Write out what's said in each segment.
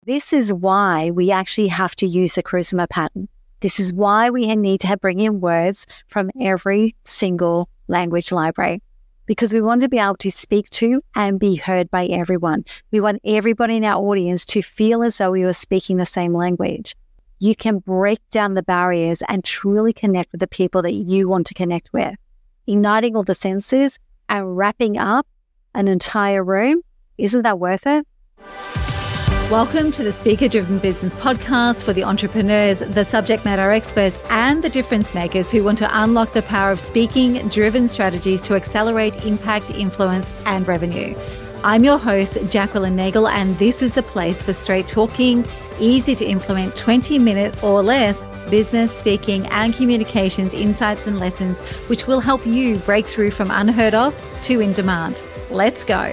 This is why we actually have to use the charisma pattern. This is why we need to bring in words from every single language library, because we want to be able to speak to and be heard by everyone. We want everybody in our audience to feel as though we were speaking the same language. You can break down the barriers and truly connect with the people that you want to connect with. Igniting all the senses and wrapping up an entire room, isn't that worth it? Welcome to the Speaker Driven Business Podcast for the entrepreneurs, the subject matter experts, and the difference makers who want to unlock the power of speaking-driven strategies to accelerate impact, influence, and revenue. I'm your host, Jacqueline Nagel, and this is the place for straight talking, easy to implement 20-minute or less business, speaking, and communications insights and lessons, which will help you break through from unheard of to in demand. Let's go.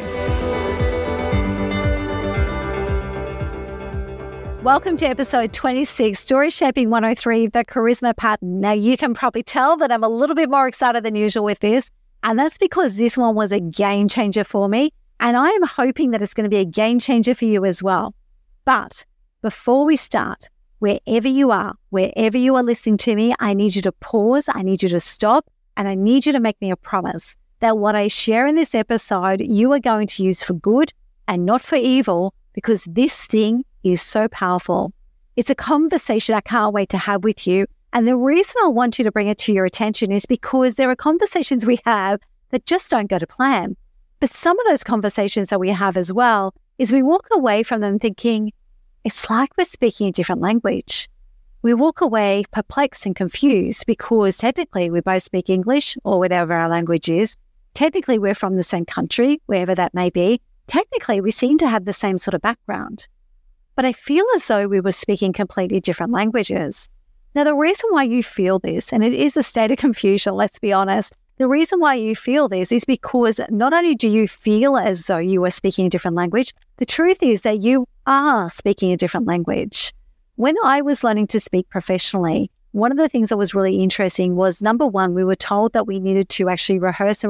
Welcome to episode 26, Story Shaping 103, the Charisma Pattern. Now, you can probably tell that I'm a little bit more excited than usual with this, and that's because this one was a game changer for me, and I am hoping that it's going to be a game changer for you as well. But before we start, wherever you are listening to me, I need you to pause, I need you to stop, and I need you to make me a promise that what I share in this episode, you are going to use for good and not for evil, because this thing is so powerful. It's a conversation I can't wait to have with you. And the reason I want you to bring it to your attention is because there are conversations we have that just don't go to plan. But some of those conversations that we have as well is we walk away from them thinking, it's like we're speaking a different language. We walk away perplexed and confused because technically we both speak English or whatever our language is. Technically we're from the same country, wherever that may be. Technically we seem to have the same sort of background. But I feel as though we were speaking completely different languages. Now, the reason why you feel this, and it is a state of confusion, let's be honest, the reason why you feel this is because not only do you feel as though you are speaking a different language, the truth is that you are speaking a different language. When I was learning to speak professionally, one of the things that was really interesting was, number one, we were told that we needed to actually rehearse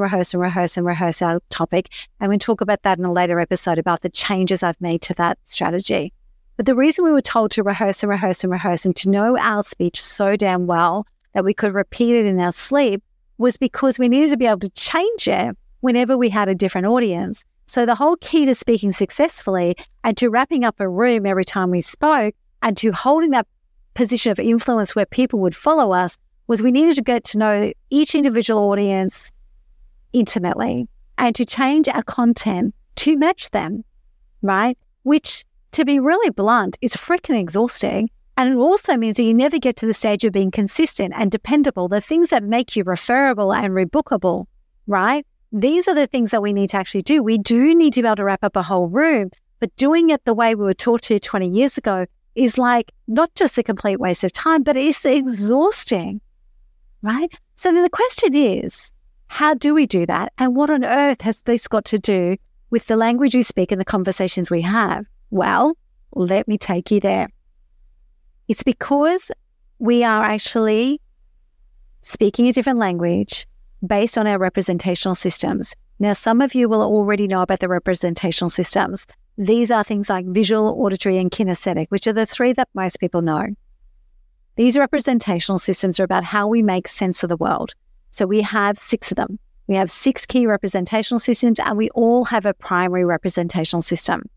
our topic. And we'll talk about that in a later episode about the changes I've made to that strategy. But the reason we were told to rehearse and to know our speech so damn well that we could repeat it in our sleep was because we needed to be able to change it whenever we had a different audience. So the whole key to speaking successfully and to wrapping up a room every time we spoke and to holding that position of influence where people would follow us was we needed to get to know each individual audience intimately and to change our content to match them, right? Which, to be really blunt, is freaking exhausting. And it also means that you never get to the stage of being consistent and dependable, the things that make you referable and rebookable, right? These are the things that we need to actually do. We do need to be able to wrap up a whole room, but doing it the way we were taught to 20 years ago is like not just a complete waste of time, but it's exhausting, right? So then the question is, how do we do that? And what on earth has this got to do with the language we speak and the conversations we have? Well, let me take you there. It's because we are actually speaking a different language based on our representational systems. Now, some of you will already know about the representational systems. These are things like visual, auditory, and kinesthetic, which are the three that most people know. These representational systems are about how we make sense of the world. So we have 6 of them. We have 6 key representational systems, and we all have a primary representational system.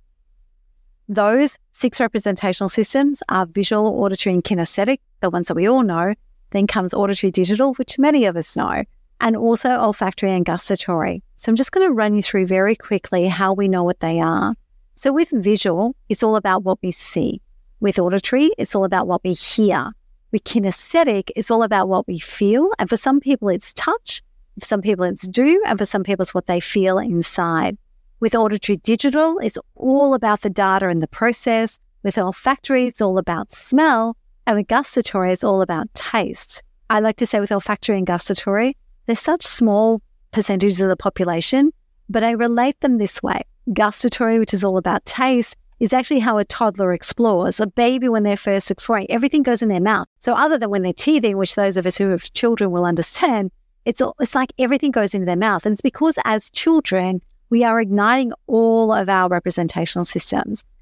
Those 6 representational systems are visual, auditory, and kinesthetic, the ones that we all know. Then comes auditory digital, which many of us know, and also olfactory and gustatory. So I'm just going to run you through very quickly how we know what they are. So with visual, it's all about what we see. With auditory, it's all about what we hear. With kinesthetic, it's all about what we feel. And for some people, it's touch. For some people, it's do. And for some people, it's what they feel inside. With auditory digital, it's all about the data and the process. With olfactory, it's all about smell. And with gustatory, it's all about taste. I like to say with olfactory and gustatory, they're such small percentages of the population, but I relate them this way. Gustatory, which is all about taste, is actually how a toddler explores. A baby, when they're first exploring, everything goes in their mouth. So other than when they're teething, which those of us who have children will understand, it's like everything goes into their mouth. And it's because as children, we are igniting all of our representational systems.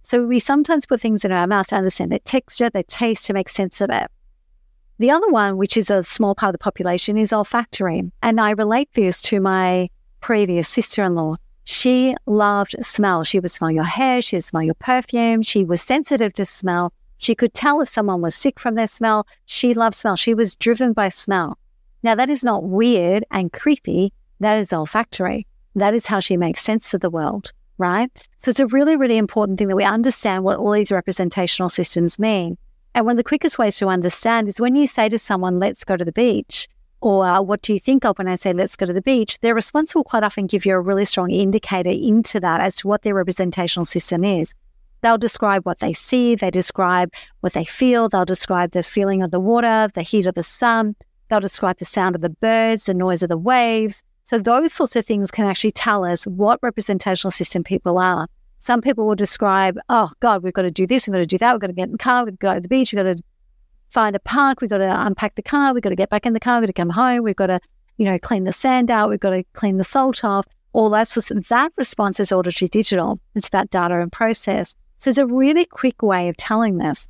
So we sometimes put things in our mouth to understand their texture, their taste, to make sense of it. The other one, which is a small part of the population, is olfactory. And I relate this to my previous sister-in-law. She loved smell. She would smell your hair. She would smell your perfume. She was sensitive to smell. She could tell if someone was sick from their smell. She loved smell. She was driven by smell. Now, that is not weird and creepy. That is olfactory. That is how she makes sense of the world, right? So it's a really, really important thing that we understand what all these representational systems mean. And one of the quickest ways to understand is when you say to someone, let's go to the beach, or what do you think of when I say, let's go to the beach? Their response will quite often give you a really strong indicator into that as to what their representational system is. They'll describe what they see. They describe what they feel. They'll describe the feeling of the water, the heat of the sun. They'll describe the sound of the birds, the noise of the waves. So those sorts of things can actually tell us what representational system people are. Some people will describe, oh God, we've got to do this, we've got to do that, we've got to get in the car, we've got to go to the beach, we've got to find a park, we've got to unpack the car, we've got to get back in the car, we've got to come home, we've got to, clean the sand out, we've got to clean the salt off, all that sort of, that response is auditory digital. It's about data and process. So it's a really quick way of telling this.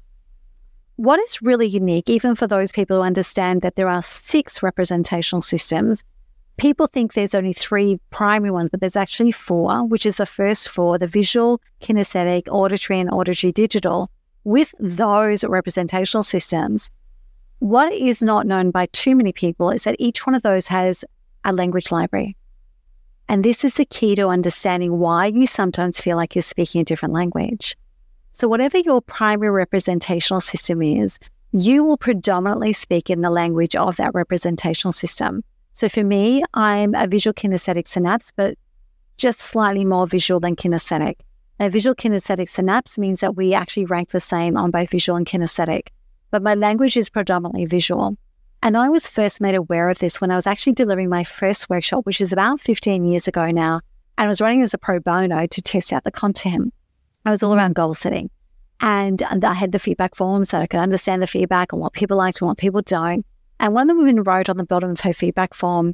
What is really unique, even for those people who understand that there are 6 representational systems, people think there's only 3 primary ones, but there's actually 4, which is the first 4, the visual, kinesthetic, auditory, and auditory digital. With those representational systems, what is not known by too many people is that each one of those has a language library. And this is the key to understanding why you sometimes feel like you're speaking a different language. So whatever your primary representational system is, you will predominantly speak in the language of that representational system. So for me, I'm a visual kinesthetic synapse, but just slightly more visual than kinesthetic. A visual kinesthetic synapse means that we actually rank the same on both visual and kinesthetic, but my language is predominantly visual. And I was first made aware of this when I was actually delivering my first workshop, which is about 15 years ago now, and I was running as a pro bono to test out the content. I was all around goal setting, and I had the feedback form so I could understand the feedback and what people liked and what people don't. And one of the women wrote on the bottom of her feedback form,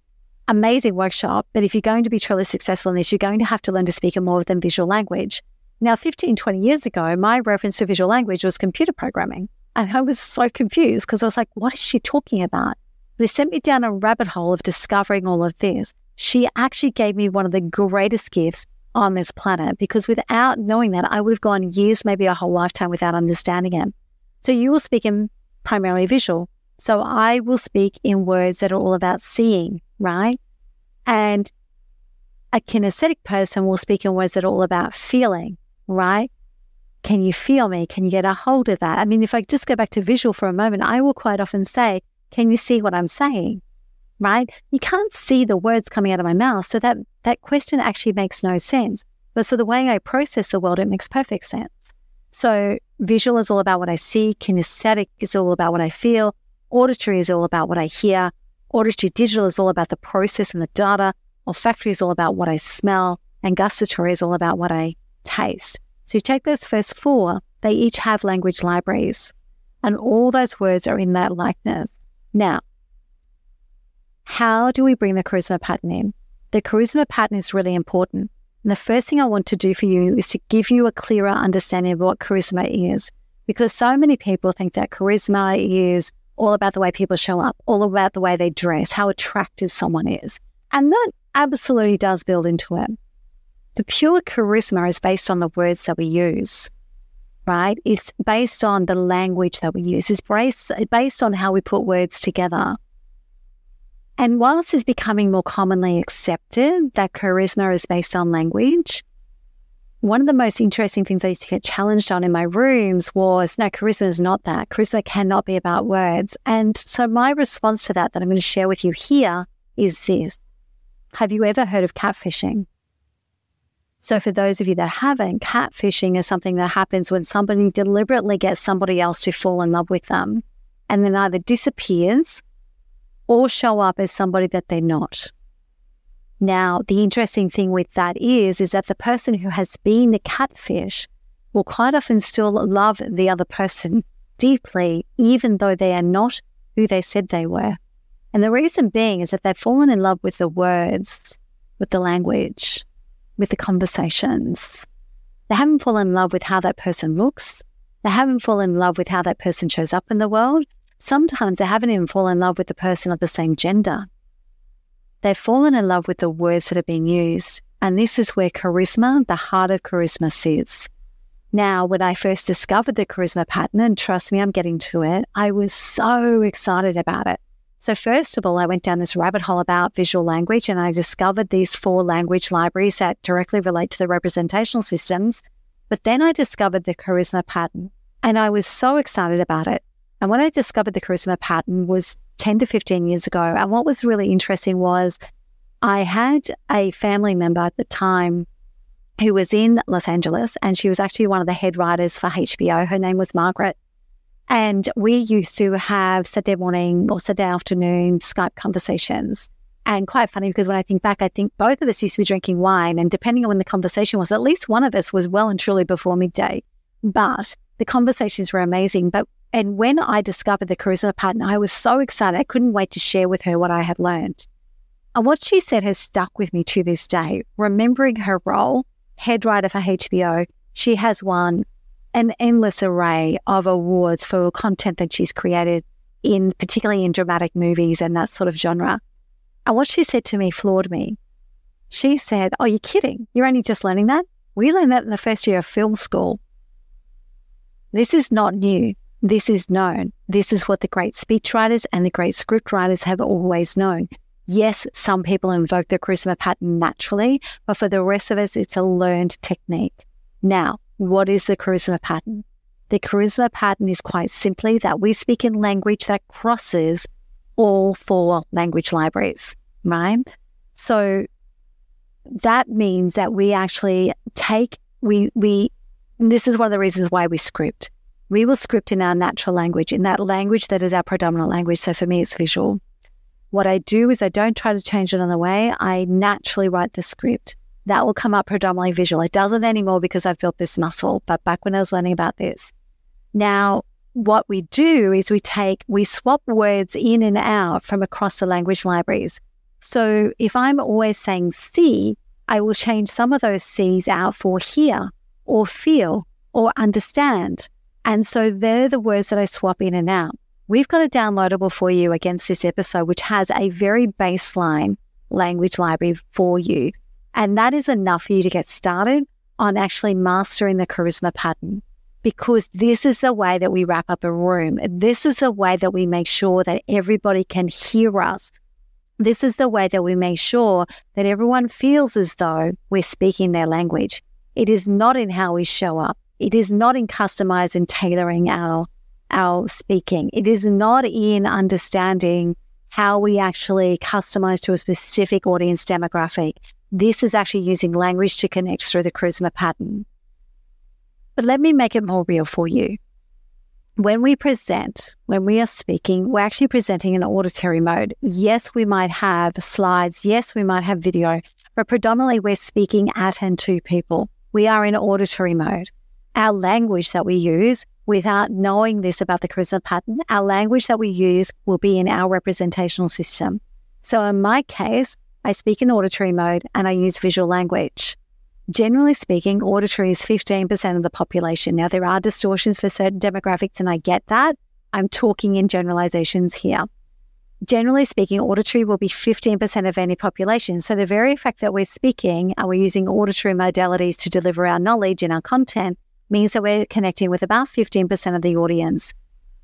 amazing workshop, but if you're going to be truly successful in this, you're going to have to learn to speak a more than visual language. Now, 15, 20 years ago, my reference to visual language was computer programming. And I was so confused because I was like, what is she talking about? They sent me down a rabbit hole of discovering all of this. She actually gave me one of the greatest gifts on this planet, because without knowing that, I would have gone years, maybe a whole lifetime without understanding it. So you will speak in primarily visual. So I will speak in words that are all about seeing, right? And a kinesthetic person will speak in words that are all about feeling, right? Can you feel me? Can you get a hold of that? I mean, if I just go back to visual for a moment, I will quite often say, can you see what I'm saying, right? You can't see the words coming out of my mouth. So that question actually makes no sense. But for the way I process the world, it makes perfect sense. So visual is all about what I see. Kinesthetic is all about what I feel. Auditory is all about what I hear. Auditory digital is all about the process and the data. Olfactory is all about what I smell. And gustatory is all about what I taste. So you take those first 4, they each have language libraries. And all those words are in that likeness. Now, how do we bring the charisma pattern in? The charisma pattern is really important. And the first thing I want to do for you is to give you a clearer understanding of what charisma is. Because so many people think that charisma is all about the way people show up, all about the way they dress, how attractive someone is. And that absolutely does build into it. The pure charisma is based on the words that we use, right? It's based on the language that we use. It's based on how we put words together. And whilst it's becoming more commonly accepted that charisma is based on language, one of the most interesting things I used to get challenged on in my rooms was, no, charisma is not that. Charisma cannot be about words. And so my response to that I'm going to share with you here is this. Have you ever heard of catfishing? So for those of you that haven't, catfishing is something that happens when somebody deliberately gets somebody else to fall in love with them and then either disappears or show up as somebody that they're not. Now, the interesting thing with that is that the person who has been the catfish will quite often still love the other person deeply, even though they are not who they said they were. And the reason being is that they've fallen in love with the words, with the language, with the conversations. They haven't fallen in love with how that person looks. They haven't fallen in love with how that person shows up in the world. Sometimes they haven't even fallen in love with the person of the same gender. They've fallen in love with the words that are being used. And this is where charisma, the heart of charisma, sits. Now, when I first discovered the charisma pattern, and trust me, I'm getting to it, I was so excited about it. So first of all, I went down this rabbit hole about visual language, and I discovered these 4 language libraries that directly relate to the representational systems. But then I discovered the charisma pattern, and I was so excited about it. And when I discovered the charisma pattern was 10 to 15 years ago. And what was really interesting was I had a family member at the time who was in Los Angeles, and she was actually one of the head writers for HBO. Her name was Margaret. And we used to have Saturday morning or Saturday afternoon Skype conversations. And quite funny, because when I think back, I think both of us used to be drinking wine, and depending on when the conversation was, at least one of us was well and truly before midday. But the conversations were amazing. And when I discovered the charisma pattern, I was so excited. I couldn't wait to share with her what I had learned. And what she said has stuck with me to this day. Remembering her role, head writer for HBO, she has won an endless array of awards for content that she's created, particularly in dramatic movies and that sort of genre. And what she said to me floored me. She said, "Oh, you're kidding. You're only just learning that? We learned that in the first year of film school. This is not new. This is known. This is what the great speechwriters and the great script writers have always known. Yes, some people invoke the charisma pattern naturally, but for the rest of us, it's a learned technique." Now, what is the charisma pattern? The charisma pattern is quite simply that we speak in language that crosses all 4 language libraries, right? So that means that we actually this is one of the reasons why we script. We will script in our natural language, in that language that is our predominant language. So for me, it's visual. What I do is I don't try to change it on the way. I naturally write the script. That will come up predominantly visual. It doesn't anymore because I've built this muscle, but back when I was learning about this. Now, what we do is we swap words in and out from across the language libraries. So if I'm always saying see, I will change some of those C's out for hear or feel or understand. And so they're the words that I swap in and out. We've got a downloadable for you against this episode, which has a very baseline language library for you. And that is enough for you to get started on actually mastering the charisma pattern, because this is the way that we wrap up a room. This is the way that we make sure that everybody can hear us. This is the way that we make sure that everyone feels as though we're speaking their language. It is not in how we show up. It is not in customizing and tailoring our speaking. It is not in understanding how we actually customize to a specific audience demographic. This is actually using language to connect through the charisma pattern. But let me make it more real for you. When we present, when we are speaking, we're actually presenting in auditory mode. Yes, we might have slides. Yes, we might have video, but predominantly we're speaking at and to people. We are in auditory mode. Our language that we use, without knowing this about the charisma pattern, our language that we use will be in our representational system. So in my case, I speak in auditory mode and I use visual language. Generally speaking, auditory is 15% of the population. Now, there are distortions for certain demographics, and I get that. I'm talking in generalizations here. Generally speaking, auditory will be 15% of any population. So the very fact that we're speaking and we're using auditory modalities to deliver our knowledge and our content means that we're connecting with about 15% of the audience.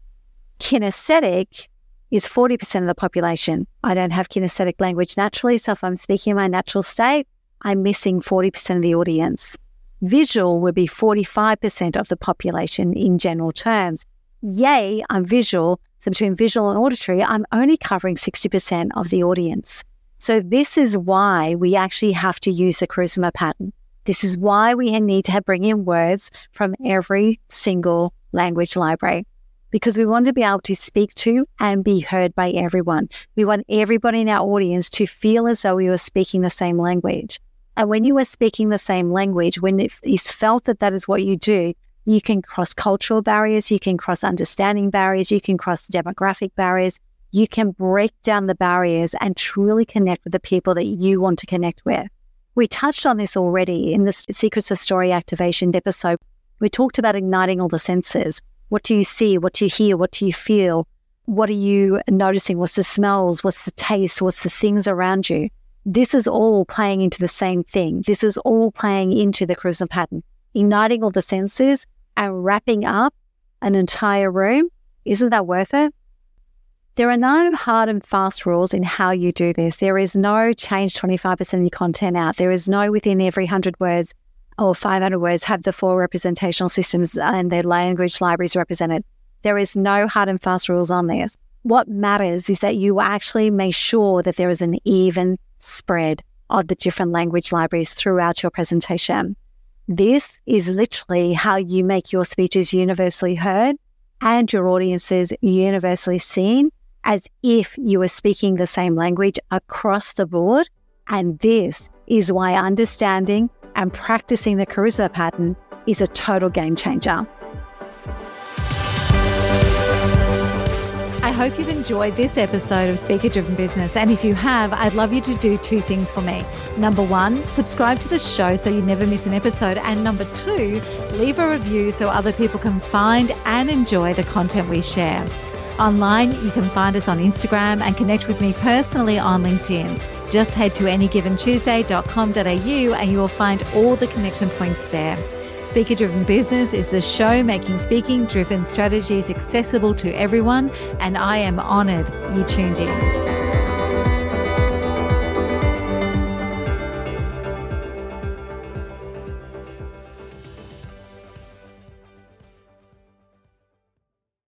Kinesthetic is 40% of the population. I don't have kinesthetic language naturally, so if I'm speaking in my natural state, I'm missing 40% of the audience. Visual would be 45% of the population in general terms. Yay, I'm visual. So between visual and auditory, I'm only covering 60% of the audience. So this is why we actually have to use the charisma pattern. This is why we need to bring in words from every single language library, because we want to be able to speak to and be heard by everyone. We want everybody in our audience to feel as though we were speaking the same language. And when you are speaking the same language, when it is felt that that is what you do, you can cross cultural barriers, you can cross understanding barriers, you can cross demographic barriers, you can break down the barriers and truly connect with the people that you want to connect with. We touched on this already in the Secrets of Story Activation episode. We talked about igniting all the senses. What do you see? What do you hear? What do you feel? What are you noticing? What's the smells? What's the taste? What's the things around you? This is all playing into the same thing. This is all playing into the charisma pattern. Igniting all the senses and wrapping up an entire room. Isn't that worth it? There are no hard and fast rules in how you do this. There is no change 25% of your content out. There is no within every 100 words or 500 words have the 4 representational systems and their language libraries represented. There is no hard and fast rules on this. What matters is that you actually make sure that there is an even spread of the different language libraries throughout your presentation. This is literally how you make your speeches universally heard and your audiences universally seen, as if you were speaking the same language across the board. And this is why understanding and practicing the charisma pattern is a total game changer. I hope you've enjoyed this episode of Speaker Driven Business. And if you have, I'd love you to do 2 things for me. Number 1, subscribe to the show so you never miss an episode. And number 2, leave a review so other people can find and enjoy the content we share. Online, you can find us on Instagram and connect with me personally on LinkedIn. Just head to anygiventuesday.com.au and you will find all the connection points there. Speaker Driven Business is the show making speaking driven strategies accessible to everyone, and I am honored you tuned in.